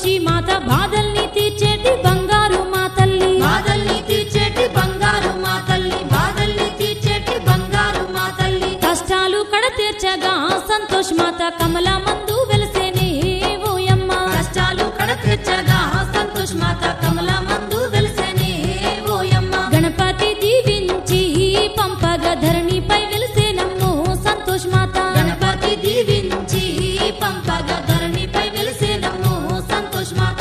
సంతోషి మాత బాధల్ని తీర్చేటి బంగారు మా తల్లి బాధల్ని తీర్చేటి బంగారు మా తల్లి బాధల్ని తీర్చేటి బంగారు మా తల్లి కష్టాలు కడ తీర్చగా సంతోష్ మాత కమలా మందు వెలసేనే ఓయమ్మ కష్టాలు కడ తీర్చగా సంతోష్ మాత కమలా మందు వెలసేనే ఓయమ్మ గణపతి దీవించి పంపగా ధరణిపై వెలసేనమ్మో సంతోష్ మాత గణపతి దీవించి పంపగా ధరణిపై వెలసేనమ్మో సంతోష్ మాత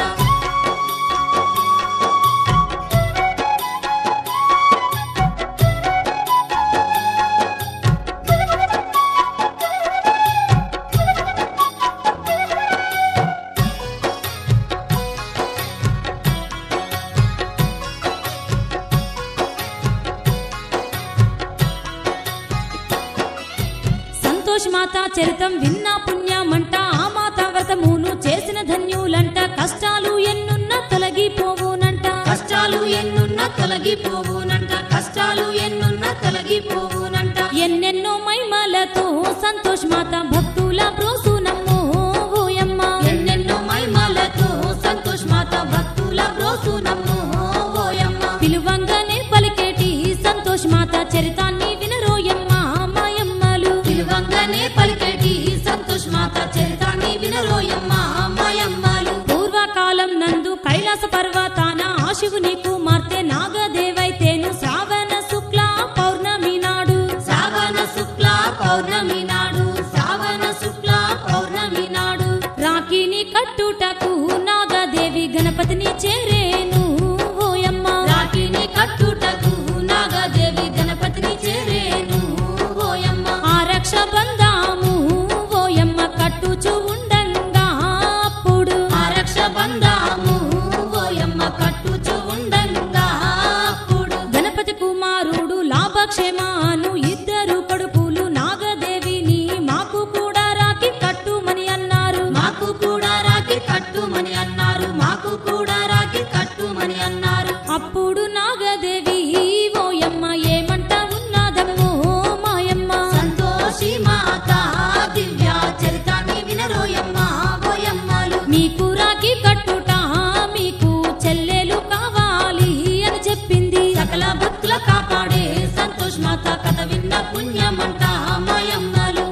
సంతోష్ మాత చరితం విన్నా పుణ్యమంట ఆ మాత వ్రతమును చేసిన ధన్యులంట కష్టాలు ఎన్నున్నా తొలగిపోవునంట కష్టాలు ఎన్నున్నా తొలగిపోవునంట కష్టాలు ఎన్నున్నా తొలగిపోవునంట ఎన్నెన్నో మహిమలతో సంతోష్ మాత భక్తుల బ్రోసునమ్మో ఓయమ్మ ఎన్నెన్నో మహిమలతో సంతోష్ మాత భక్తుల బ్రోసునమ్మో ఓయమ్మ పిలువంగానే పలికేటి సంతోష్ మాత చరితాన్ని వినరోయమ్మ మాయమ్మలు పిలువంగానే పలికేటి సంతోష్ మాత చరితాన్ని వినరోయమ్మ మాయమ్మలు పూర్వకాలం నందు కైలాస పర్వతాన ఆ శివుని కుమార్తె నాగదేవైతేను శ్రావణ శుక్ల పౌర్ణమి నాడు శ్రావణ శుక్ల పౌర్ణమి నాడు శ్రావణ శుక్ల పౌర్ణమి నాడు రాఖీని కట్టుటకు నాగదేవి గణపతిని చేరేను ఓయమ్మ రాఖీని కట్టుటకు నాగదేవి గణపతిని చేరేను ఓయమ్మ ఆ రక్ష బంధాము ఓయమ్మ కట్టుచు ఉండంగా అప్పుడు ఆ రక్ష బంధాము ఓయమ్మ కట్టుచు ఉండంగా అప్పుడు గణపతి కుమారుడు లాభక్షేమాను ఇద్దరు కొడుకులు నాగదేవిని మాకు కూడా రాఖీ కట్టుమని అన్నారు మాకు కూడా రాఖీ కట్టుమని అన్నారు మాకు కూడా రాఖీ కట్టుమని అన్నారు అప్పుడు నాగదేవి ఓయమ్మ ఏమంట ఉన్నదమ్మో మాయమ్మ సంతోషి మాత దివ్య చరితాన్ని వినరోయమ్మ ఓయమ్మలు మీకు రాఖీ కట్టుట మీకు చెల్లెలు కావాలి అని చెప్పింది సకల భక్తుల కాపాడే సంతోష్ మాత కథ విన్న పుణ్యమంట మాయమ్మలు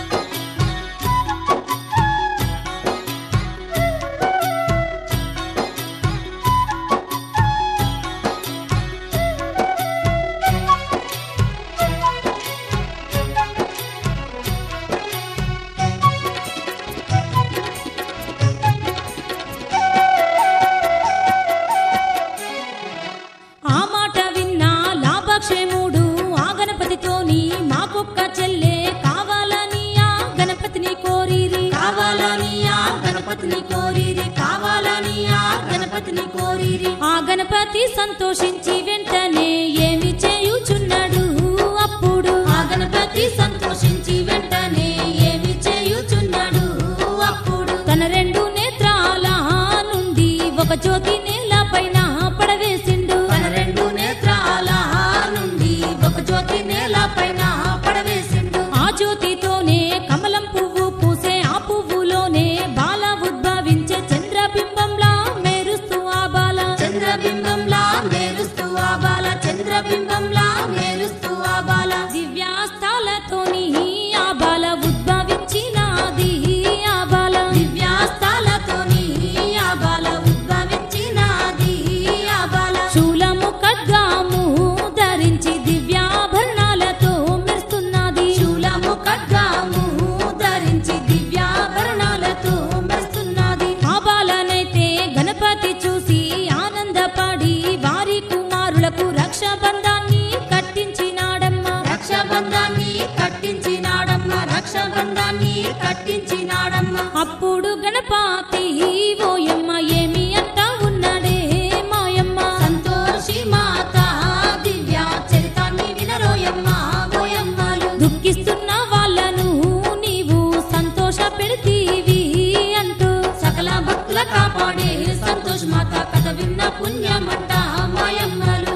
ఆ మాట విన్నా లాభక్షేముడు ఆ గణపతితోని మాకొక్క చెల్లె కావాలని ఆ గణపతిని కోరిరి కావాలని ఆ గణపతిని కోరిరి కావాలని ఆ గణపతిని కోరిరి ఆ గణపతి సంతోషించి వెంటనే ఏమి చేయుచున్నాడు అప్పుడు ఆ గణపతి సంతోషించి వెంటనే ఏమి చేయుచున్నాడు అప్పుడు తన రెండు నేత్రాల నుండి ఒక జ్యోతి నేలపైన పడవేసిండు తన రెండు నేత్రాల నుండి ఒక జ్యోతి నేలపైన పడవేసిండు ఆ జ్యోతితోనే కమలం పువ్వు పూసే ఆ పువ్వులోనే బాల ఉద్భవించే చంద్రబింబంలా మెరుస్తూ ఆ బాల చంద్రబింబంలా మేలుస్తూ ఆ బాల చంద్రబింబంలా మేలుస్తూ ఆ బాల దివ్యాస్తాలతోని ఆ బాల ఉద్భవించినాది ఆ బాల దివ్యాస్తాలతోని ఆ బాల ఉద్భవించినాది ఆ బాల శూలము ఖడ్గము ధరించి దివ్యాభరణాలతో మెరుస్తున్నది శూలము ఖడ్గము ధరించి దివ్యాభరణాలతో మెరుస్తున్నది ఆ బాలనైతే గణపతి చూసి ఆనందపడి వారి కుమారులకు రక్షాబంధాన్ని కట్టించినాడమ్మ రక్షాబంధాన్ని కట్టించినాడమ్మ రక్షాబంధాన్ని కట్టించినాడమ్మ అప్పుడు గణపతి ఓయమ్మ ఏమి అంటా ఉన్నాడే మాయమ్మ సంతోషి మాత దివ్య చరితాన్ని వినరోయమ్మ ఓయమ్మలు దుఃఖిస్తున్న వాళ్ళను నీవు సంతోష పెడతీవి అంటూ సకల భక్తుల కాపాడే సంతోష్ మాత కథ విన్న పుణ్యమంట మాయమ్మలు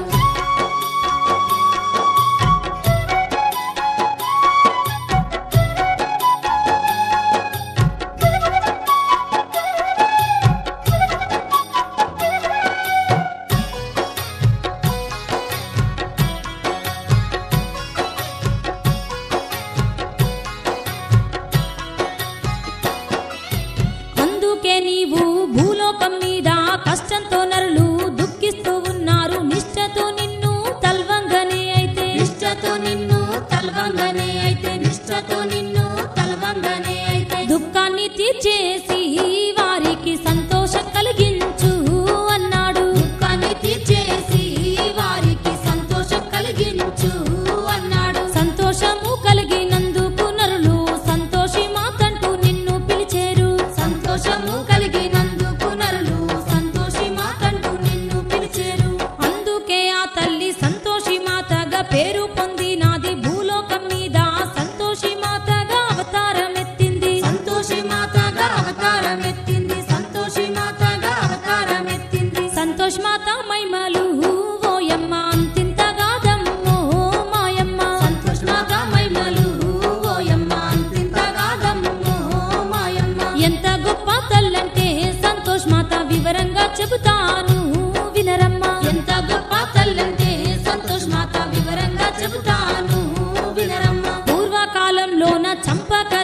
కష్టంతో నరులు దుఃఖిస్తూ ఉన్నారు నిష్ఠతో నిన్ను తల్వంగనే అయితే నిష్ఠతో నిన్ను తల్వంగనే అయితే నిష్ఠతో నిన్ను తల్వంగనే అయితే దుఃఖాన్ని తీర్చేసి వారికి సంతోషం కలిగించు అన్నాడు దుఃఖాన్ని తీర్చేసి వారికి సంతోషం కలిగించు అన్నాడు సంతోషము కలిగినందుకు నరులు సంతోషి మాతంటూ నిన్ను పిలిచేరు సంతోషము కలిగినందుకు నరులు సంతోషి మాతంటూ నిన్ను పిలిచేరు అందుకే ఆ తల్లి సంతోషి మాతగా పేరు పొందినాది భూలోకం మీద సంతోషి మాతగా అవతారం ఎత్తింది సంతోషి మాతగా అవతారం ఎత్తింది సంతోషి మాతగా అవతారం ఎత్తింది సంతోష్ మాత మైమలు ఓయమ్మ అంతింతగాదమ్మో మాయమ్మ సంతోష్ మాత మైమలు ఓయమ్మ అంతింతగాదమ్మో మాయమ్మ ఎంత గొప్ప తల్లంటే సంతోష్ మాత వివరంగా చెబుతాను వినరమ్మ ఎంత గొప్ప తల్లంటే సంతోష్ మాత వివరంగా చెబుతాను వినరమ్మ పూర్వకాలంలోన చంపక